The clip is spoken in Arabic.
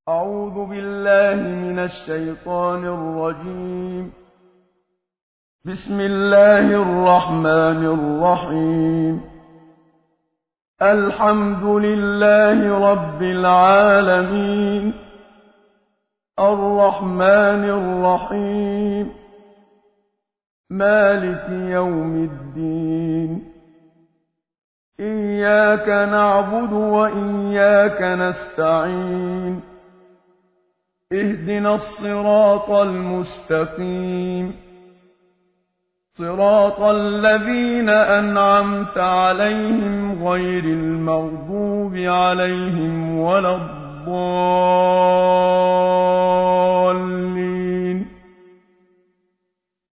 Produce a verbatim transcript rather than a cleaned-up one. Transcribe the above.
أعوذ بالله من الشيطان الرجيم. بسم الله الرحمن الرحيم. الحمد لله رب العالمين، الرحمن الرحيم، مالك يوم الدين. إياك نعبد وإياك نستعين. اهدنا الصراط المستقيم، صراط الذين أنعمت عليهم غير المغضوب عليهم ولا الضالين.